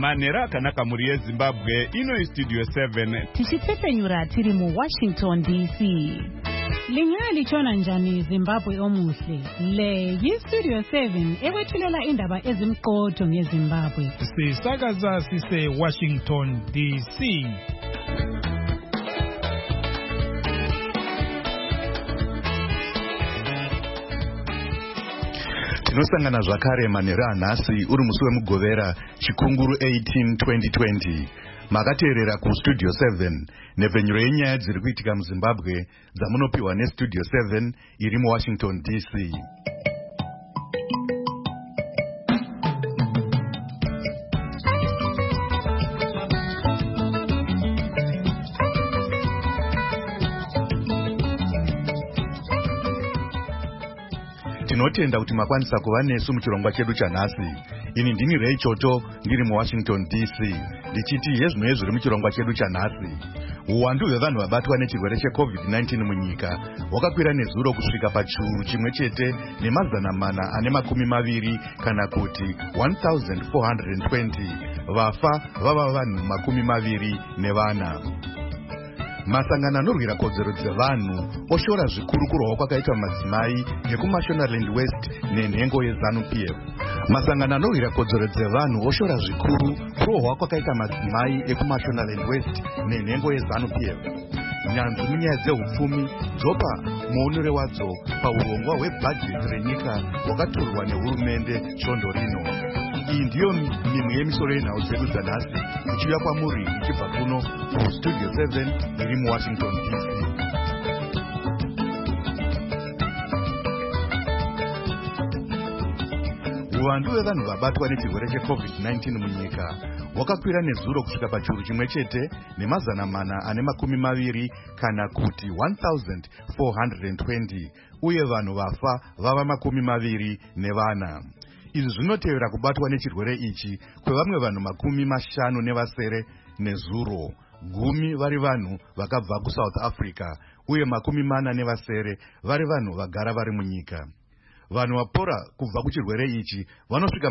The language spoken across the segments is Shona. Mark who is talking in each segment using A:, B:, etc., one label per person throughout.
A: Manera kanaka muri Zimbabwe ino Studio 7
B: tichitepenyura tiri mu Washington DC. Lingali chona njani Zimbabwe omuhle. Le Studio 7 ewethulela indaba ezimqotho ngeZimbabwe.
C: Sisakaza sise Washington DC.
D: Tinosangana zvakare manhero anhasi uri musi wemugovera chikunguru 18 2020. Makateerera kustudio 7 nepfenyuro yenyaya dziri kuitika muZimbabwe dzamunopiwa nestudio 7 iri muWashington DC. Tinotenda kuti makwanisa kuva nesu muchirongwa chedu chanhasi. Ini ndini Ray Choto ndiri muWashington DC. Ndichiti yezvimwe zviri muchirongwa chedu chanhasi. Uwandu hwevanhu vabatwa nechirwere cheCovid-19 munyika hwakakwira nezuro kusvika pachiuru chimwe chete ne420 kana kuti 1420. Vafa vava vanhu 24. Masangano anorwira kodzero dzevanhu oshora zvikuru kurwa kwakaitwa madzimai ekuMashonaland West nenhengo yeZANU-PF. Masangano anorwira kodzero dzevanhu oshora zvikuru kurwa kwakaitwa madzimai ekuMashonaland West nenhengo yeZANU-PF. Nyanzvi munyaya dzehupfumi dzopa muonere wadzo paurongwa hwebhajeti renyika hwakatorwa nehurumende svondo rino. Iyi ndiyo mimwe yemisoro yenhau dzedu dzanhasi ichiuya kwamuri ichibva kuno kustudio 7 iri muWashington DC. Uwandu hwevanhu vabatwa nechirwere cheCovid-19 munyika hwakakwira nezuro kusvika pachiuru chimwe chete ne420 kana kuti 1420, uye vanhu vafa vava 24. Izvi zvinotevera kubatwa nechirwere ichi kwevamwe vanhu 50 nezuro, 10 vari vanhu vakabva kuSouth Africa uye 40 vari vanhu vagara vari munyika. Vanhu vapora kubva kuchirwere ichi vanosvika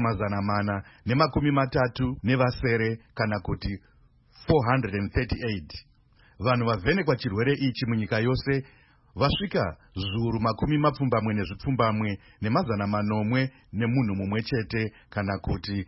D: 430 kana kuti 438. Vanhu vavhenekwa chirwere ichi munyika yose vasvika 1,000 nemunhu mumwe chete kana kuti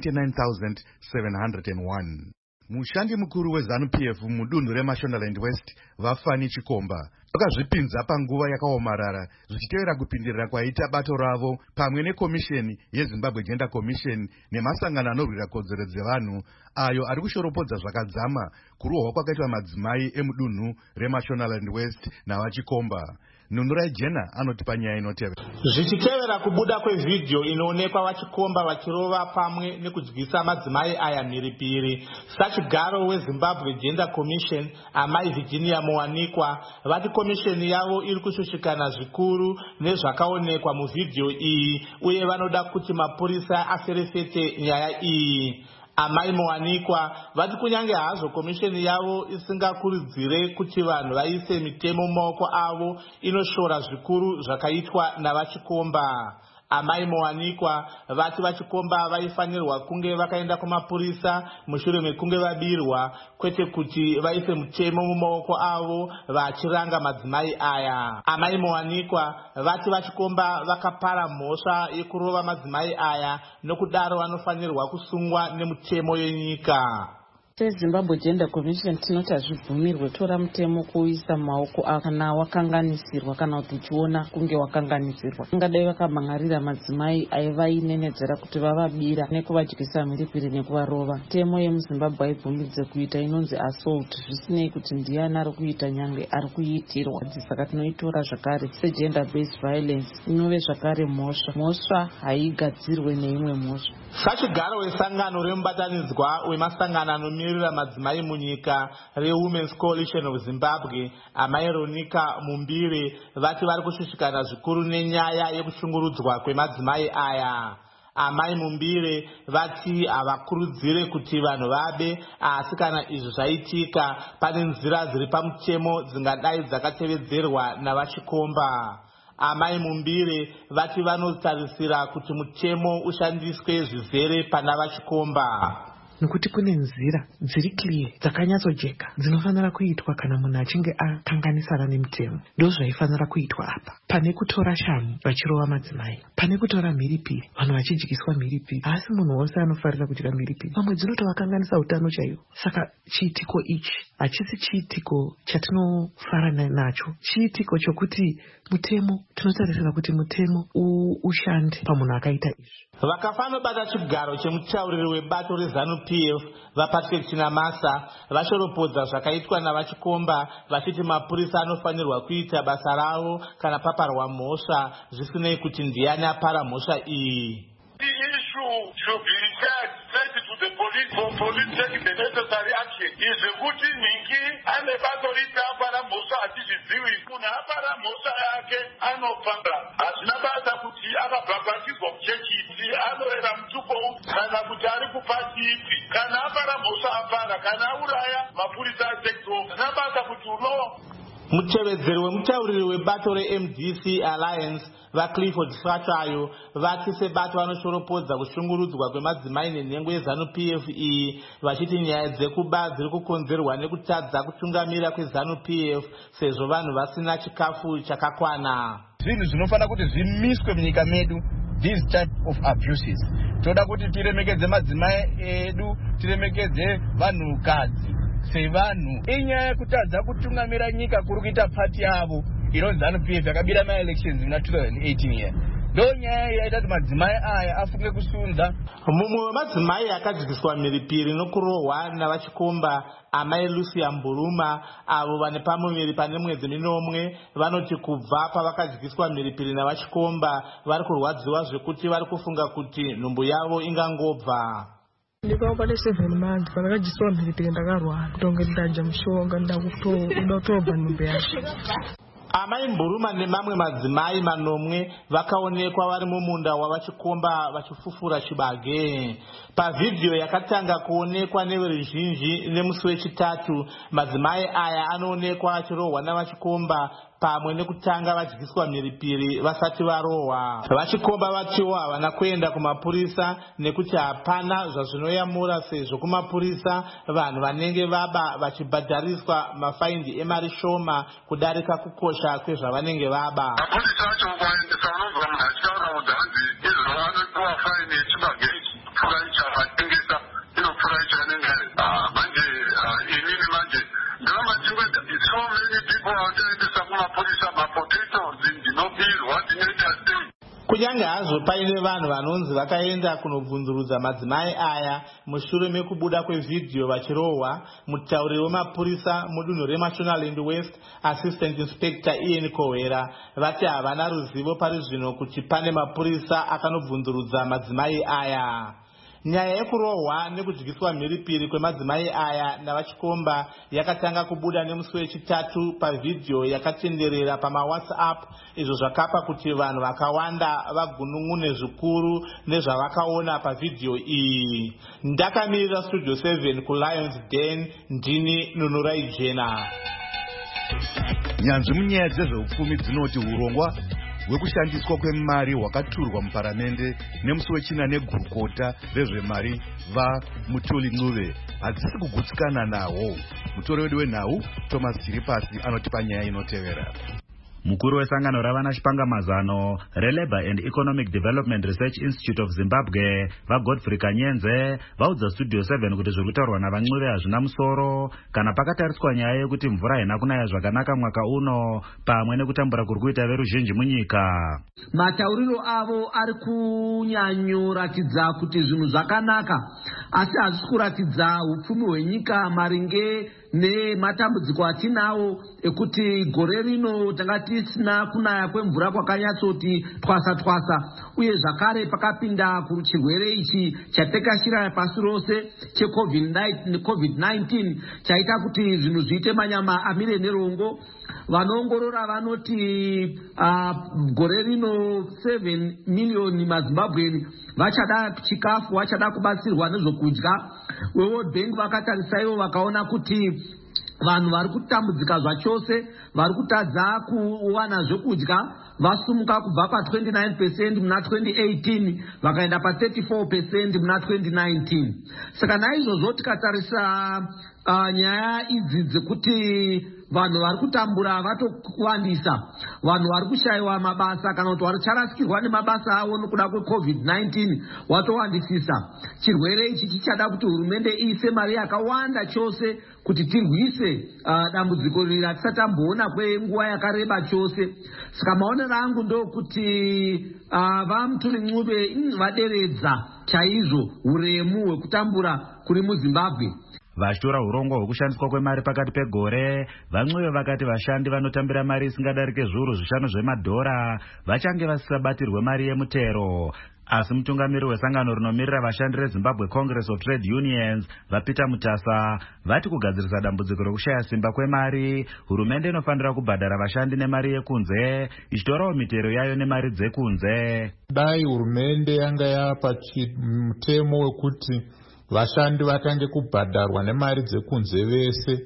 D: 99,701. Mushandi mukuru weZANU-PF mudunhu reMashonaland West Vafani Chikomba vakazvipinza panguva yakaomarara zvichitevera kupindirira kwaita bato ravo pamwe nekomisheni yeZimbabwe Gender Commission nemasangano anorwira kodzero dzevanhu ayo ari kushoropodza zvakadzama kurohwa kwakaitwa madzimai emudunhu reMashonaland West navachikomba. Nunurai Jena anotipa nyaya inotevera.
E: Zvichitevera kubuda kwevidhio inoonekwa vachikomba vachirova pamwe nekudyisa madzimai aya mhiripiri, sachigaro weZimbabwe Gender Commission amai Virginia Muwanikwa vati komisheni yavo iri kushushikana zvikuru nezvakaonekwa muvidhio iyi uye vanoda kuti mapurisa aferefete nyaya iyi. Amai Muwanikwa vati kunyange hazvo komisheni yavo isingakurudzire kuti vanhu vaise mitemo mumaoko avo, inoshora zvikuru zvakaitwa navachikomba. Amai Muwanikwa vati vachikomba vaifanirwa kunge vakaenda kumapurisa mushure mekunge vabirwa, kwete kuti vaise mutemo mumaoko avo vachiranga madzimai aya. Amai Muwanikwa vati vachikomba vakapara mhosva yekurova madzimai aya, nokudaro vanofanirwa kusungwa nemutemo yenyika.
F: Zimbabwe Gender Commission tinoti hazvibvumirwe tora mutemo kuisa maoko kana wakanganisirwa kana kuti uchiona kunge wakanganisirwa. Ungadai vakamangarira madzimai aivainenedzera kuti vavabira nekuvadyisa mhiripiri nekuvarova. Temo yemuZimbabwe haibvumidze kuita inonzi assault, zvisinei kuti ndiani ari kuita nyange ari kuitirwa. Saka tinoitora zvakare segender based violence inove zvakare mhosva. Mhosva haigadzirwe neimwe mhosva.
E: Sachigaro wesangano remubatanidzwa wemasangano anomirira madzimai munyika reWomen's Coalition of Zimbabwe amai Ronika Mumbire vati vari kushushikana zvikuru nenyaya yekushungurudzwa kwemadzimai aya. Amai Mumbire vati havakurudzire kuti vanhu vabe, asi kana izvi zvaitika pane nzira dziri pamutemo dzingadai dzakatevedzerwa navachikomba. Amai Mumbire vati vanotarisira kuti mutemo ushandiswe zvizere pana vachikomba.
G: nekuti kune nzira dziri clear dzakanyatsojeka dzinofanira kuitwa kana munhu achinge akanganisana nemutemo. Ndozvaifanira kuitwa apa, pane kutora shamhu vachirova madzimai, pane kutora mhiripiri vanhu vachidyiswa mhiripiri. Asi munhu wose anofarira kudya mhiripiri, vamwe dzinotovakanganisa utano chaiwo. Saka chiitiko ichi hachisi chiitiko chatinofara nacho, chiitiko chokuti mutemo, tinotarisira kuti mutemo ushande pamunhu akaita izvi.
E: Vakafanobata chigaro chemutauriri webato reZANU-PF vaPatrick Chinamasa vashoropodza zvakaitwa navachikomba vachiti mapurisa anofanirwa kuita basa ravo kana paparwa mhosva zvisinei kuti ndiani apara mhosva iyi.
H: The issue should be referred straight to the police for police take the necessary action. Izvekuti Ningi ane bato rita apara mhosva hatizidziwi, munhu apara mhosva yake anopanga. Hazvina basa kuti akabhabhatidzwa muchechi ipi, anorera mutupo kana kuti ari kupasi ipi. Kana apara mhosva apara, kana auraya mapurisa asekto. Hazvina basa kuti
E: Mutevedzeri wemutauriri webato reMDC Alliance vaClifford Svatsvayo vati sebato vanoshoropodza kushungurudzwa kwemadzimai nenhengo yeZANU-PF iyi, vachiti nyaya dzekuba dziri kukonzerwa nekutadza kutungamira kweZANU-PF sezvo vanhu vasina chikafu chakakwana.
A: Zvinhu zvinofanira kuti zvimiswe munyika medu, these type of abuses. Toda kuti tiremekedze madzimai edu, tiremekedze vanhukadzi sevanhu. Inyaya yekutadza kutungamira nyika kuri kuita pati yavo inonzi ZANU-PF yakabira ma-elections muna 2018 year. Ndo nyaya yaita kuti madzimai aya afunge kusunza.
E: Mumwe wemadzimai akadyiswa mhiripiri nokurohwa navachikomba amai Lucia Mburuma avo vane pamuviri pane mwedzi minomwe vanoti kubva pavakadyiswa mhiripiri navachikomba vari kurwadziwa zvekuti vari kufunga kuti nhumbu yavo ingangobva.
I: Ndikava pane 7 months pandakadyiswa mhiripiri ndakarwara kutonge ndadya mushonga ndakutobva nhumbu yacho.
E: Amai Mburuma nemamwe madzimai manomwe vakaonekwa vari mumunda wavachikomba vachifufura chibage. Pavhidhiyo yakatanga kuonekwa neveruzhinji nemusi wechitatu, madzimai aya anoonekwa achirohwa navachikomba pamwe nekutanga vadyiswa mhiripiri vasati varohwa. Vachikomba vatiwo havana kuenda kumapurisa nekuti hapana zvazvinoyamura sezvo kumapurisa vanhu vanenge vaba vachibhadhariswa mafaindi emari shoma kudarika kukosha kwezvavanenge vaba.
H: Mapurisa acho kuvaendesa vanobva munhu achitaura kuti hanzi izvo vanopiwa faini yechibage pfura ichavatengesa inopfura ichanenge manje inini manje ndavamachingweda so many people vataendesa kumapurisa mapotatoes ndinobirwa ndinoita sei.
E: Kunyange hazvo paine vanhu vanonzi vakaenda kunobvunzurudza madzimai aya mushure mekubuda kwevhidhiyo vachirohwa, mutauriri wemapurisa mudunhu reMashonaland West Assistant Inspector Ian Kowera vati havana ruzivo pari zvino kuti pane mapurisa akanobvunzurudza madzimai aya. Nyaya yekurohwa nekudyiswa mhiripiri kwemadzimai aya navachikomba yakatanga kubuda nemusi wechitatu pavhidhiyo yakatenderera pamaWhatsApp, izvo zvakapa kuti vanhu vakawanda vagunun'une zvikuru nezvavakaona pavhidhiyo iyi. Ndakamirira Studio 7 kuLions Den, ndini Nunurai Jena.
D: Nyanzvi munyaya dzezveupfumi dzinoti urongwa hwekushandiswa kwemari hwakaturwa muparamende nemusi wechina negurukota rezvemari vaMutuli Ncube hadzisi kugutsikana nahwo. Mutori wedu wenhau Thomas Chiripasi anotipa nyaya inotevera.
J: Mukuru wesangano ravana chipangamazano reLabour and Economic Development Research Institute of Zimbabwe vaGodfrey Kanyenze vaudza Studio 7 kuti zviri kutaurwa navaNcube hazvina musoro kana pakatariswa nyaya yekuti mvura haina kunaya zvakanaka mwaka uno pamwe nekutambura kuri kuita veruzhinji munyika.
K: Matauriro avo ari kunyanyoratidza kuti zvinhu zvakanaka, asi hazvisi kuratidza upfumi hwenyika maringe nematambudziko atinawo ekuti gore rino tanga tisina kunaya kwemvura kwakanyatsoti twasa uye zvakare pakapinda kuchirwere ichi chatekashira pasi rose cheCovid-19 chaita kuti zvinhu zviite manyama amire nerongo. Vanoongorora vanoti gore rino 7 miliyoni maZimbabweni vachada chikafu, vachada kubatsirwa nezvokudya. World Bank vakatarisa vakaona kuti vanhu vari kutambudzika zvachose, vari kutadza kuwana zvokudya, vasumuka kubva pa29% muna 2018 vakaenda pa34% muna 2019. Saka naizvozvo tikatarisa nyaya idzi dzekuti vanhu vari kutambura vatokuwandisa, vanhu vari kushayiwa mabasa kana kuti vacharasikirwa nemabasa avo nokuda kweCovid-19 watowandisisa. Chirwere ichi chichada kuti hurumende iise mari yakawanda chose kuti tirwise dambudziko riri ratisatamboona kwenguva yakareba chose. Saka maonero angu ndokuti vaMutuli Ncube vaderedza chaizvo uremu hwekutambura kuri muZimbabwe.
J: Vachitora urongo hwekushandiswa kwemari pakati pegore, vaMucube vakati vashandi vanotambira mari isingadarike zviuru 5 zvemadhora vachange vasisabatirwe mari yemutero. Asi mutungamiri wesangano rinomirira vashandi reZimbabwe Congress of Trade Unions vaPeter Mutasa vati kugadzirisa dambudziko rekushaya simba kwemari, hurumende inofanira kubhadhara vashandi nemari yekunze ichitorawo mitero yayo nemari dzekunze.
L: Dai hurumende yanga yapa mutemo wekuti vashandi vatange kubhadharwa nemari dzekunze vese,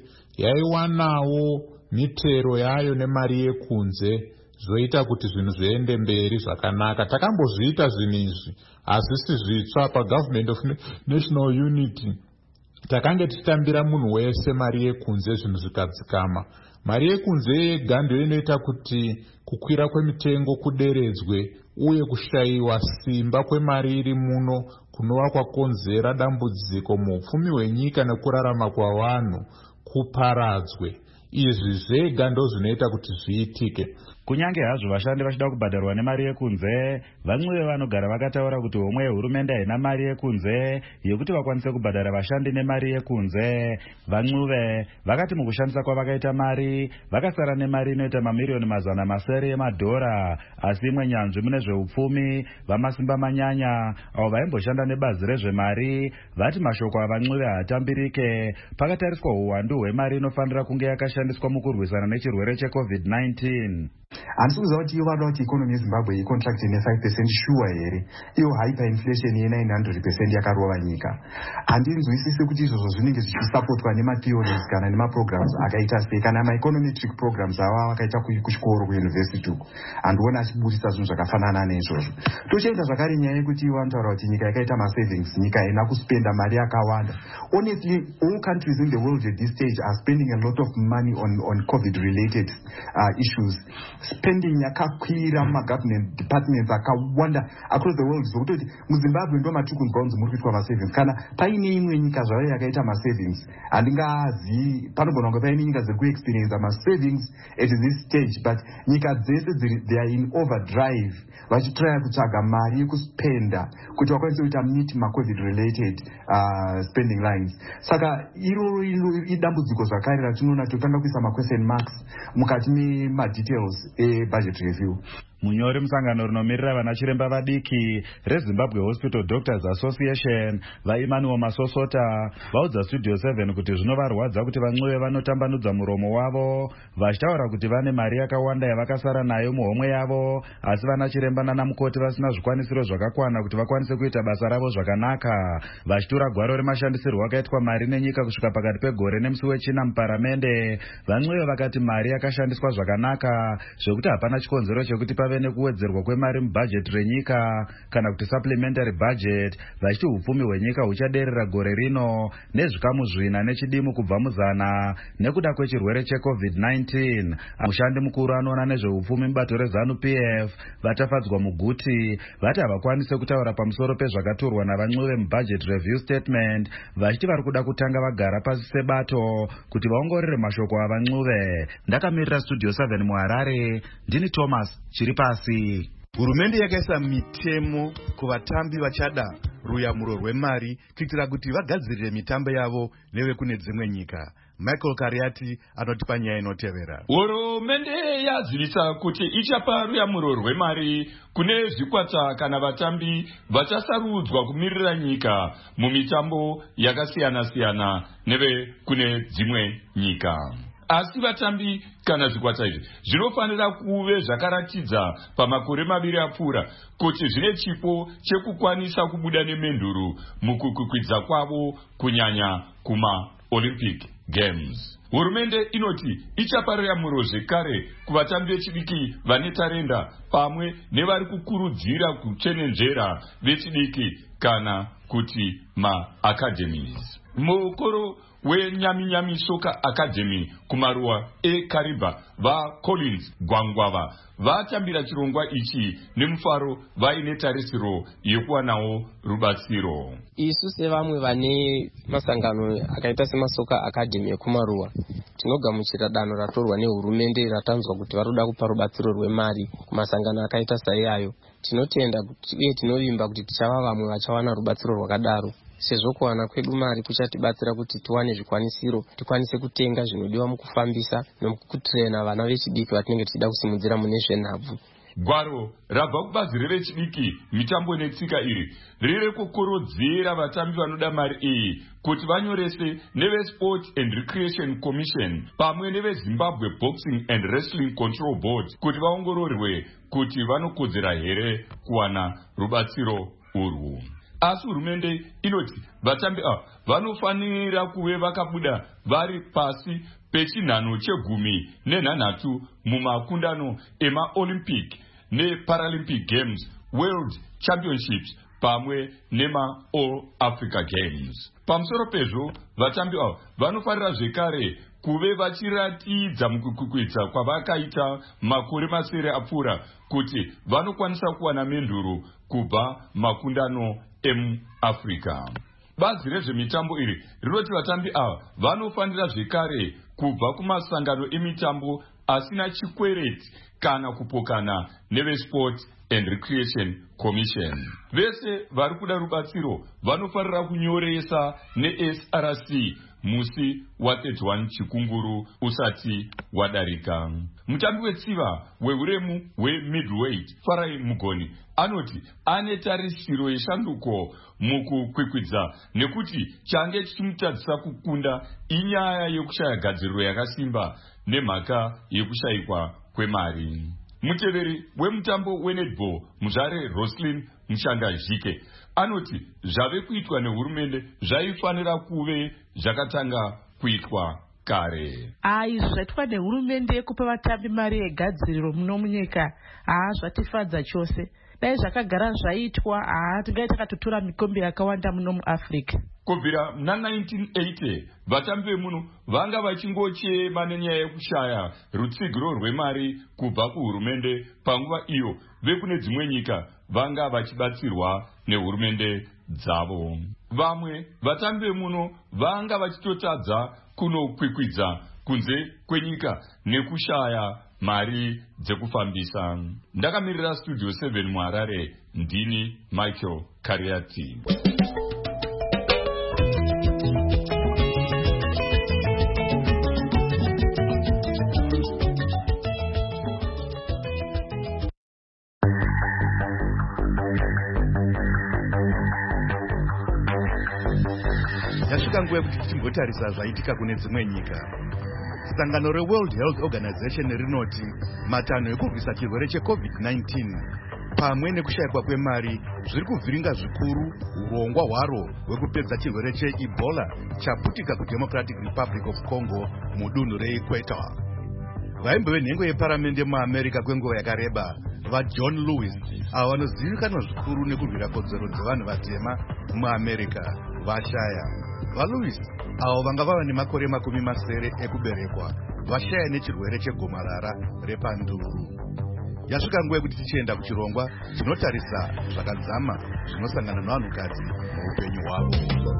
L: yaiwanawo mitero yayo nemari yekunze, zvoita kuti zvinhu zviende mberi zvakanaka. Takambozviita zvinhu izvi asi si zvitsva paGovernment of National Unity. Takange tichitambira munhu wese mari yekunze zvinhu zvikadzikama. Mari yekunze yega ndiyo inoita kuti kukwira kwemitengo kuderedzwe uye kushayiwa simba kwemari iri muno kunova kwakonzera dambudziko muupfumi hwenyika nekurarama kwavanhu kuparadzwe. Izvi zvega ndo zvinoita kuti zviitike.
J: Kunyange hazvo vashandi vachida kubhadharwa nemari yekunze, vaMucube vanogara vakataura kuti homwe hurumende haina mari yekunze yekuti vakwanise kubhadhara vashandi nemari yekunze. vaMucube vakati mukushandisa kwavakaita mari vakasara nemari inoita mamiliyoni mazana masere emadhora. Asi imwe nyanzvi mune zveupfumi vamasimba manyanya avo vaimboshanda nebazi rezvemari vati mashoko avaMucube haatambirike pakatariswa uwandu hwemari inofanira kunge yakashandiswa mukurwisana nechirwere cheCovid-19.
M: Handisi kuziva kuti iyo vada kuti ikonomi yeZimbabwe icontracte ne5% shuwa here, iyo hyperinflation ye900% yakarova nyika. Handinzwisisi kuti izvozvo zvinenge zvichisapotwa nematheories kana nemaprograms akaita sei, kana maeconometric programs ava vakaita kuchikoro kuuniversity uku. Handiona achiburisa zvinhu zvakafanana neizvozvo. Tochienda zvakare nyaya yekuti vanotaura kuti nyika yakaita masavings, nyika haina kuspenda mari yakawanda. Honestly, all countries in the world at this stage are spending a lot of money on COVID-related issues. Spending yakakwira mumagovernment departments akawanda across the world. Zvokuti muZimbabwe ndo matikunzwa kunzi muri kuitwa masavings. Kana paine imwe nyika zvayo yakaita masavings, handingazivi, panogona kunge paine nyika dziri kuexperience masavings at this stage, but nyika dzese they are in overdrive vachitraya kutsvaga mari yekuspenda kuti vakwanise kuita meet macovid related spending lines. Saka iroro idambudziko zvakare ratinoona totanga kuisa maquestion marks mukati memadetails budget review.
J: Munyori musangano rinomirira vanachiremba vadiki reZimbabwe Hospital Doctors Association vaEmmanuel Masosota vaudza Studio 7 kuti zvinovarwadza kuti vaMucube vanotambanudza muromo wavo vachitaura kuti vane mari yakawanda yavakasara nayo muhomwe yavo, asi vanachiremba nanamukoti vasina zvikwanisiro zvakakwana kuti vakwanise kuita basa ravo zvakanaka. Vachitura gwaro remashandisirwo akaitwa mari nenyika kusvika pakati pegore nemusi wechina muparamende, vaMucube vakati mari yakashandiswa zvakanaka zvekuti hapana chikonzero chekuti pave nekuwedzerwa kwemari mubudget renyika kana kuti supplementary budget, vachiti upfumi hwenyika huchaderera gore rino nezvikamu 4 nechidimu kubva muzana nekuda kwechirwere cheCovid-19. Mushandi mukuru anoona nezveupfumi mubato reZANU-PF vatafadzwa muguti vati havakwanise kutaura pamusoro pezvakaturwa navaMucube mubudget review statement, vachiti vari kuda kutanga vagara pasi sebato kuti vaongorere mashoko avaMucube. Ndakamirira Studio 7 muHarare, ndini Thomas Chiripasi.
D: Hurumende yakaisa mitemo kuvatambi vachada ruyamuro rwemari kuitira kuti vagadzirire mitambo yavo nevekune dzimwe nyika. Michael Kariati anotipa nyaya inotevera.
N: Hurumende yazivisa kuti ichapa ruyamuro rwemari kune zvikwata kana vatambi vachasarudzwa kumirira nyika mumitambo yakasiyana-siyana neve kune dzimwe nyika. Asi vatambi kana zvikwata izvi zvinofanira kuve zvakaratidza pamakore 2 apfuura kuti zvine chipo chekukwanisa kubuda nemenduru mukukwidza kwavo kunyanya Olympic Games. Hurumende inoti ichapa yamuro zvekare kuvatambi vechidiki vane tarenda pamwe nevari kukurudzira kuchenenjera vechidiki kana kuti ma-academies. Mukoro weNyami Soccer Academy kumaruwa eKariba vaCollins Gwangwava vatambira chirongwa ichi nemufaro vaine tarisiro yekuwanawo rubatsiro.
O: Isu sevamwe vane masangano akaita seMasoka Academy ekumaruwa tinogamuchira danho ratorwa nehurumende ratanzwa kuti varoda kupa rubatsiro rwemari kumasangano akaita saiyayo. Tinotenda uye tinovimba kuti tichava vamwe vachawana rubatsiro rwakadaro, sezvo kuwana kwedu mari kuchatibatsira kuti tiwane zvikwanisiro, tikwanise kutenga zvinodiwa mukufambisa nomukutrena vana vechidiki vatinenge tichida kusimudzira mune zvenhabvu.
N: Gwaro rabva kubazi revechidiki mitambo netsika iri riri kukorodzera vatambi vanoda mari iyi kuti vanyorese neveSport and Recreation Commission pamwe neveZimbabwe Boxing and Wrestling Control Board kuti vaongororwe kuti vanokodzera here kuwana rubatsiro urwu. Asi hurumende inoti vatambi ava vanofanira kuve vakabuda vari pasi pechinhano che10 mumakundano ema-Olympic ne-Paralympic Games, World Championships pamwe nema-All Africa Games. Pamusoro pezvo vatambi ava vanofanira zvekare kuve vachiratidza mukukwikwidzwa kwavakaita makore masere apfuura kuti vanokwanisa kuwana menduro kubva makundano emuAfrica. Bazi rezvemitambo iri rinoti vatambi ava vanofanira zvekare kubva kumasangano emitambo asina chikwereti kana kupokana neveSport and Recreation Commission. Vese vari kuda rubatsiro vanofanira kunyoresa neSRC musi wa31 Chikunguru usati wadarika. Mutambi wetsiva weuremu we-middleweight Farai Mugoni anoti ane tarisiro yeshanduko mukukwikwidza nekuti change chichimutadzisa kukunda inyaya yekushaya gadziriro yakasimba nemhaka yekushayikwa kwemari. Muteveri wemutambo wenetball Muzvare Roslyn Mushangazhike anoti zvave kuitwa nehurumende zvaifanira kuve zvakatanga kuitwa kare.
G: Izvi zvaitwa nehurumende yekupa vatambi mari yegadziriro muno munyika zvatifadza chose. Dai zvakagara zvaitwa tingai takatotora mikombe yakawanda muno muAfrica.
N: Kubvira muna1980 vatambi vemuno vanga vachingochema nenyaya yekushaya rutsigiro rwemari kubva kuhurumende. Panguva iyo vekune dzimwe nyika vanga vachibatsirwa nehurumende dzavo. Vamwe vatambi vemuno vanga vachitotadza kunokwikwidza kunze kwenyika nekushaya mari dzekufambisa. Ndakamirira Studio 7 muHarare, ndini Michael Kariati.
D: Yasvika nguva yekuti timbotarisa zvaitika kune dzimwe nyika. Sangano reWorld Health Organization rinoti matanho ekurwisa chirwere cheCovid-19 pamwe nekushayikwa kwemari zviri kuvhiringa zvikuru urongwa hwaro hwekupedza chirwere cheEbola chaputika kuDemocratic Republic of Congo mudunhu reEquator. Vaimbove nhengo yeparamende muAmerica kwenguva yakareba vaJohn Lewis avo vanozivikanwa zvikuru nekurwira kodzero dzevanhu vatema muAmerica vashaya. VaLewis avo vanga vava nemakore 70 ekuberekwa vashaya nechirwere chegomarara repanduru. Yasvika nguva yekuti tichienda kuchirongwa tinotarisa zvakadzama zvinosangana nevanhukadzi muupenyu hwavo.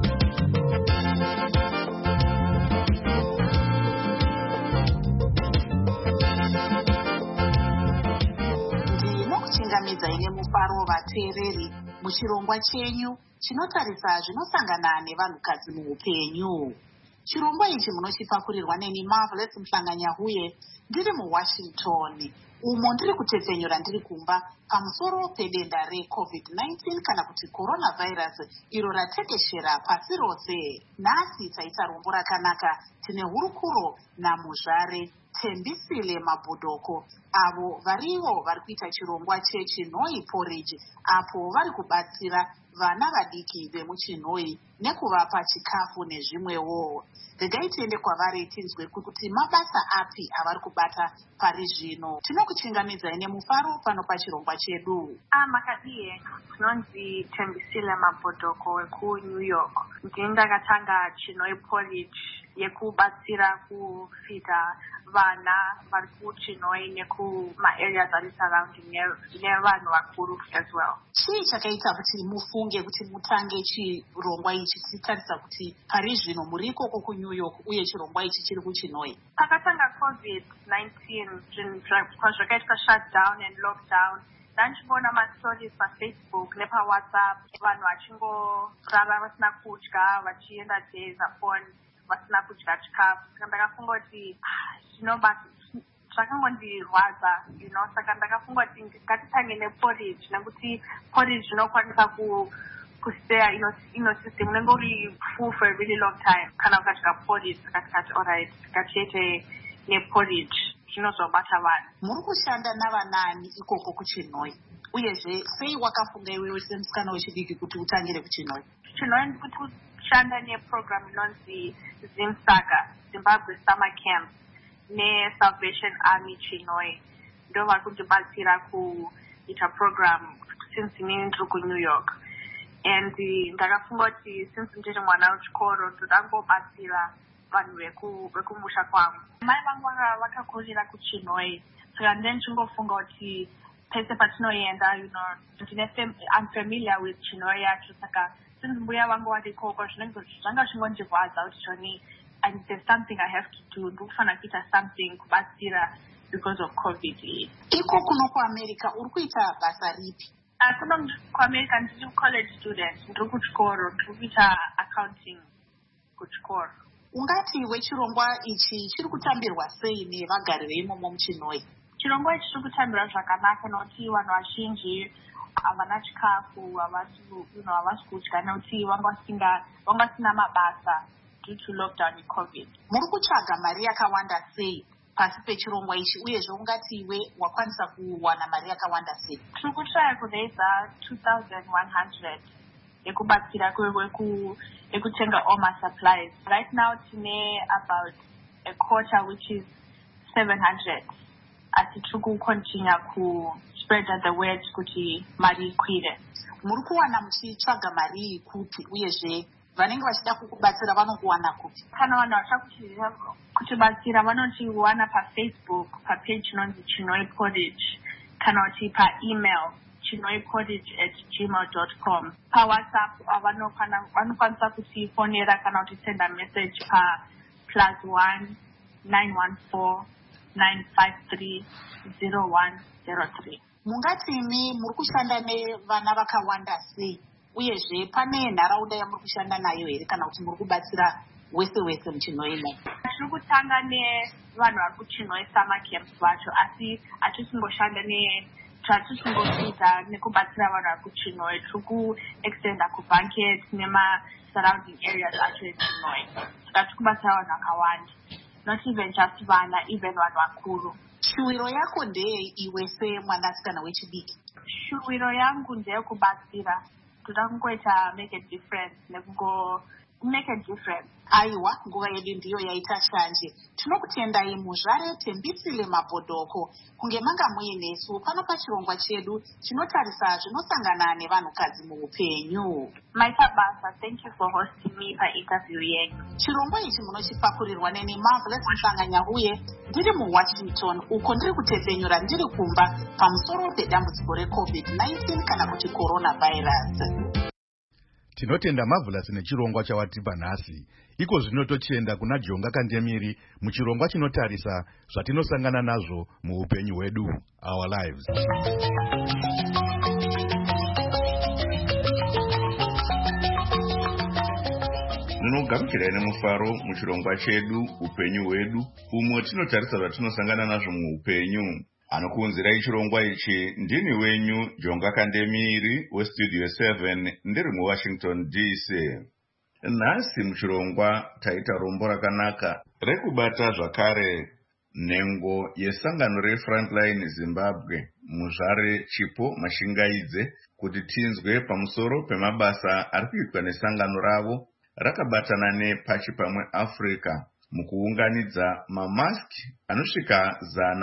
P: Ndinokuchingamidza ine mufaro vateereri muchirongwa chenyu chinotarisa zvinosangana nevanhukadzi muupenyu. Chirongwa ichi munochipakurirwa neni Marvelous Mhlanganyahuye ndiri muWashington, umo ndiri kutepfenyura ndiri kumba pamusoro pedenda reCovid-19 kana kuti coronavirus iro ratekeshera pasi rose. Nhasi taita rombo rakanaka, tine hurukuro naMuzvare Tembisile Mabhodoko, avo varivo vari kuita chirongwa cheChinoi Porridge, apo vari kubatsira vana vadiki vemuChinoi nekuvapa chikafu nezvimwewo. Regai tiende kwavari tinzwe kuti mabasa api avari kubata pari zvino. Tinokuchingamidzai nemufaro pano pachirongwa chedu.
Q: Makadie tinonzi Tembisile Mabhodoko wekuNew York. Ndakatanga Chinoi Porridge yekubatsira kufita vana vari kuChinoi nekuma-areas ari surrounding nevanhu vakuru as well.
P: Chii chakaita kuti mufunge kuti mutange chirongwa ichi tichitarisa kuti pari zvino muri ikoko kuNew York uye chirongwa ichi chiri kuChinoi?
Q: Pakatanga COVID-19 zvinhu zvakaitwa shutdown and lockdown, ndandichiona mastories paFacebook nepawhatsapp vanhu vachingorara vasina kudya vachienda days upon vasina kudya chikafu. Saka ndakafunga kuti zvakangondirwadza, saka ndakafunga kuti ngatitange neporridge nekuti porridge inokwanisa kusteya system unenge uri full for a really long time kana ukadya porridge. Saka tikati alright, ngatiite neporridge zvinozobata vanhu.
P: Muri kushanda navanani ikoko kuChinoi? Uyezve sei wakafunga iwewe semusikana wechidiki kuti utangire kuChinoi?
Q: Chinoi ndikuti kushanda neprogram inonzi ZimSaga, Zimbabwe Summer Camp, neSalvation Army Chinoi. Ndo vari kundibatsira kuita program since inini ndiri kuNew York. And ndakafunga kuti since ndiri mwana wechikoro ndodangobatsira vanhu vekumusha kwangu. Mai vangu vakakurira kuChinoi, saka ndichingofunga kuti pese patinoenda, I'm familiar with Chinoi yacho, saka since mbuya vangu vari ikoko zvanga zvingondivadza kuti Johnny, and there's something I have to do, ndikufana kuita something kubatsira because of COVID.
P: Iko kuno kuAmerica uri kuita basa ripi?
Q: Kuno kuAmerica ndiri college student, ndiri kuchikoro, ndiri kuita accounting kuchikoro.
P: Ungati wechirongwa ichi chiri kutambirwa sei nevagari veimomo muChinoi?
Q: Chirongwa ichi chiri kutambirwa zvakanaka nokuti vanhu vazhinji havana chikafu, havasi kudya nokuti vanga vasina mabasa due to lockdown neCOVID.
P: Muri kutsvaga mari yakawanda sei pasi pechirongwa ichi, uyezve ungati iwe wakwanisa kuwana mari yakawanda sei?
Q: Tiri kutraya kuraisa 2,100 yekubatsira yekutenga all my supplies. Right now tine about a quarter which is 700. Asi tiri kucontinue spread the word kuti mari ikwire.
P: Muri kuwana muchitsvaga mari iyi kupi, uyezve vanenge vachida kukubatsira vanokuwana kupi?
Q: Kana vanhu vachakuchirira kutibatsira vanotiwana paFacebook papage inonzi Chinoi Porridge, kana kuti paemail chinoiporridge@gmail.com. PaWhatsApp vanokwanisa kutifonera kana kutisenda message +1 914 953 0103.
P: Mungatini muri kushanda nevana vakawanda sei, uyezve pane nharaunda yamuri kushanda nayo here kana kuti muri kubatsira wese muChinoi?
Q: Tiri kutanga nevanhu vari kuChinoi Summer Camps vacho, asi hatisingoshanda zvatisingofita nekubatsira vanhu vari kuChinoi. Tiri kuextenda kuBanket nema-surrounding areas acho eChinoi. Saka tiri kubatsira vanhu vakawanda, not even just vana, even vanhu vakuru.
P: Shuwiro yako ndeye iwe semwanasikana wechidiki?
Q: Shuwiro yangu ndeyekubatsira, toda kungoita make a difference make a difference.
P: Aiwa, nguva yedu ndiyo yaita shanje. Tinokutendai muzvare Tembisile Mabhodoko kunge manga muinesu pano pachirongwa chedu chinotarisa zvinosangana nevanhukadzi muupenyu.
Q: Maita basa, thank you for hosting me painterview yenyu.
P: Chirongwa ichi munochipakurirwa neni Marvelous Mhlanganyahuye ndiri muWashington, uko ndiri kutepenyura ndiri kumba pamusoro pedambudziko reCOVID-19 kana kuti coronavirus.
D: Tinotenda Marvelous nechirongwa chawatipa nhasi. Iko zvino tochienda kuna Jonga Kandemiri muchirongwa chinotarisa zvatinosangana nazvo muupenyu hwedu, our lives.
R: Munogarukirai nemufaro muchirongwa chedu upenyu hwedu, umwe tinotarisa zvatinosangana nazvo muupenyu. Anokuunzirai chirongwa ichi ndini wenyu Jonga Kandemiri weStudio 7 ndiri muWashington DC. Nhasi muchirongwa taita rombo rakanaka rekubata zvakare nhengo yesangano reFrontline Zimbabwe muzvare Chipo Mashingaidze kuti tinzwe pamusoro pemabasa ari kuitwa nesangano ravo rakabatana nePachipamwe Africa mukuunganidza mamaski anosvika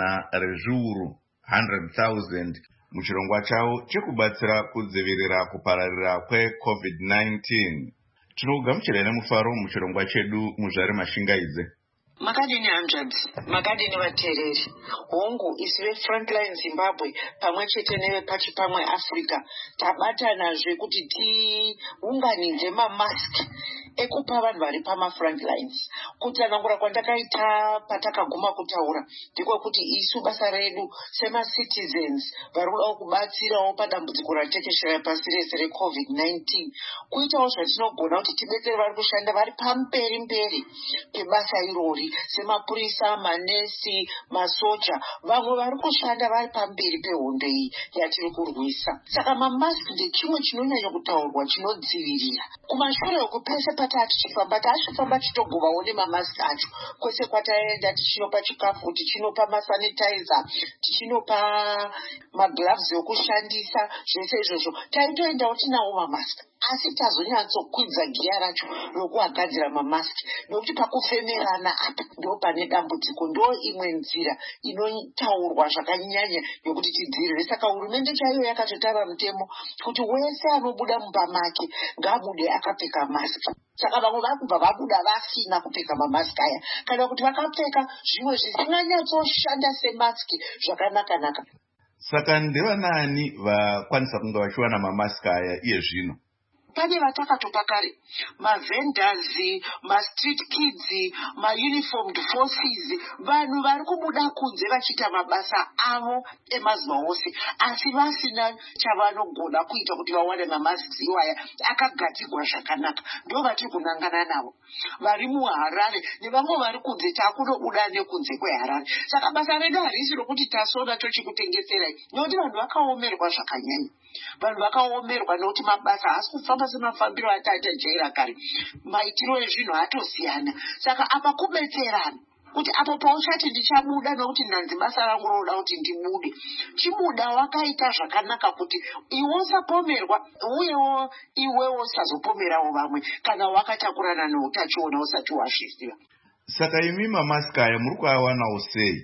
R: 100,000 muchirongwa chavo chekubatsira kudzivirira kupararira kweCovid-19. Tinogamuchira nemufaro muchirongwa chedu muzvare Mashingaidze.
S: Makadini hanzvadzi, makadini vateereri. Hongu isi veFrontline Zimbabwe pamwe chete nevePachipamwe Africa tabatanazve kuti tiunganidze mamaski ekupa vanhu vari pamafrontlines. Kutsanangura kwandakaita patakaguma kutaura ndiko kuti isu basa redu semacitizens vari kudawo kubatsirawo padambudziko ratekeshera pasi rese reCovid-19 kuitawo zvatinogona kuti tibetsere vari kushanda vari pamberi pebasa irori semapurisa, manesi, masoja, vamwe vari kushanda vari pamberi pehondo iyi yatiri kurwisa. Saka mamaski ndechimwe chinonyanya kutaurwa chinodzivirira. Kumashure uku pese patatichifamba tichitogovawo nemamaski acho kwese kwataenda, tichinopa chikafu, tichinopa masanitizer, tichinopa magloves ekushandisa, zvese izvozvo taitoendawo tinawo mamaski. Asi tazonyatsokwidza giya racho rokuagadzira mamaski nokuti pakufemerana apa ndo pane dambudziko, ndo imwe nzira inotaurwa zvakanyanya yokuti tidzivirire. Saka hurumende chaiyo yakatotara mutemo kuti wese anobuda mumba make ngaabude akapfeka maski. Saka vamwe vari kubva vabuda vasina kupfeka mamaski aya kana kuti vakapfeka zvimwe zvisinganyatsoshanda semaski zvakanaka.
R: Saka ndevanani vakwanisa kunge vachiwana mamaski aya iye zvino?
S: Pane vatakatopa kare, mavendors, mastreet kids, mauniformed forces, vanhu vari kubuda kunze vachiita mabasa avo emazuva ose asi vasina chavanogona kuita kuti vawane mamasks iwaya akagadzirwa zvakanaka. Ndo vatiri kunangana navo vari muHarare nevamwe vari kunze takunobuda nekunze kweHarare. Saka basa redu harisi rokuti tasona tochikutengeserai, nokuti vanhu vakaomerwa zvakanyanya. Vanhu vakaomerwa nokuti mabasa haasi kufamba semafambiro atatajaira kare, maitiro ezvinhu atosiyana. Saka apa kubetserana kuti apo pauchati ndichabuda nokuti ndanzi basa rangu roda kuti ndibude, chibuda wakaita zvakanaka kuti iwe usapomerwa uyewo iwewo usazopomerawo vamwe kana wakatakurana neutachiona usati wazviziva.
R: Saka imi mamaski aya muri kuawanawo sei?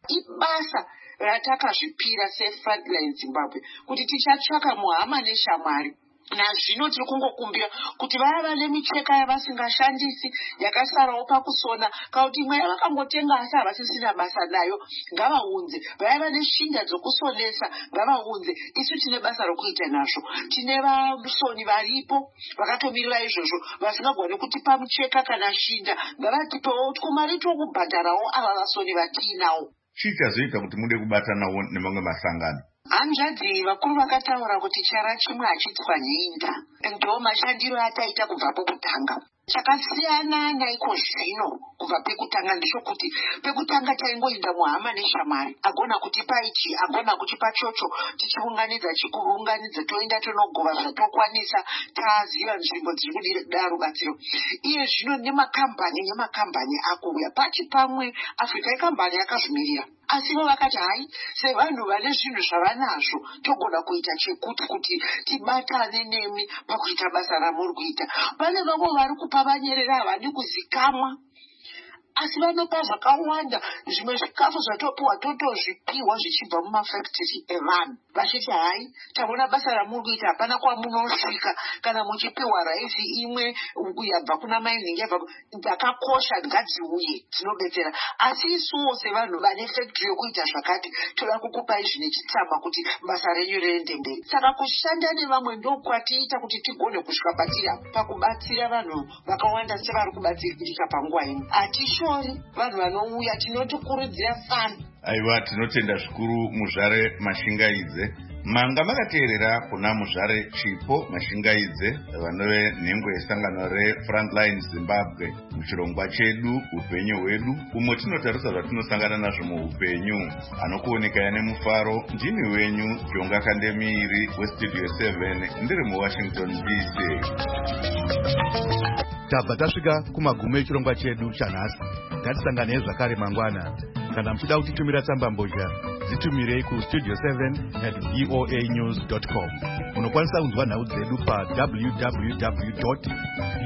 S: Ibasa ratakazvipira seFrontline Zimbabwe kuti tichatsvaka muhama neshamwari. Nazvino tiri kungokumbira kuti vaya vane micheka yavasingashandisi yakasarawo pakusona kauti imwe yavakangotenga asi havasisina basa nayo ngavaunze. Vaya vane shinda dzokusonesa ngavaunze. Isu tine basa rokuita nazvo. Tine vasoni varipo vakatomirira izvozvo vasingagone kutipa micheka kana shinda, ngavatipewo kumari tokubhadharawo ava vasoni vatiinawo.
R: Chichazoita kuti mude kubatanawo nemamwe masangano?
S: Hanzvadzi vakuru vakataura kuti chara chimwe hachitswanyinda. Ndo mashandiro ataita kubva pokutanga. Chakasiyana naiko zvino kubva pekutanga ndezvokuti pekutanga taingoinda muhama neshamwari, agona kutipa ichi, agona kutipa chocho, tichiunganidza chikuunganidza toenda tonogova zvatokwanisa, taziva nzvimbo dziri kuda rubatsiro. Iye zvino nemakambani akuuya. Pachipamwe Africa ikambani yakazvimirira, asi vo vakati hai sevanhu vane zvinhu zvavanazvo togona kuita chekuti kuti tibatane nemi pakuita basa ramuri kuita. Pane vamwe vari kupa vanyerera havadi kuzikamwa asi vanopa zvakawanda, zvimwe zvikafu zvatopiwa totozvipiwa zvichibva mumafactory evanhu vachiti hai taona basa ramuri kuita hapana kwamunosvika kana muchipiwa raisi imwe yabva kuna mining dzakakosha ngadziuye dzinobetsera. Asi isuwo sevanhu vane factory yokuita zvakati toda kukupai zvine chitsama kuti basa renyu riende mberi. Saka kushanda nevamwe ndokwatiita kuti tigone kusvika patira pakubatsira vanhu vakawanda sevari kubatsirika panguva ino. Vanhu vanouya tinotokurudzira sana.
R: Aiwa, tinotenda zvikuru muzvare Mashingaidze. Manga makateerera kuna muzvare Chipo Mashingaidze vanove nhengo yesangano reFrontline Zimbabwe muchirongwa chedu upenyu hwedu, umwe tinotarisa zvatinosangana nazvo muupenyu. Anokuonekaya nemufaro ndini wenyu Jonga Kandemiri weStudio 7 ndiri muWashington DC.
D: Tabva tasvika kumagumo echirongwa chedu chanhasi. ngatisangane zvakare mangwana. Kana muchida kutitumira tsamba mbozha, dzitumirei ku studio7@voanews.com. Munokwanisa kunzwa nhau dzedu pa www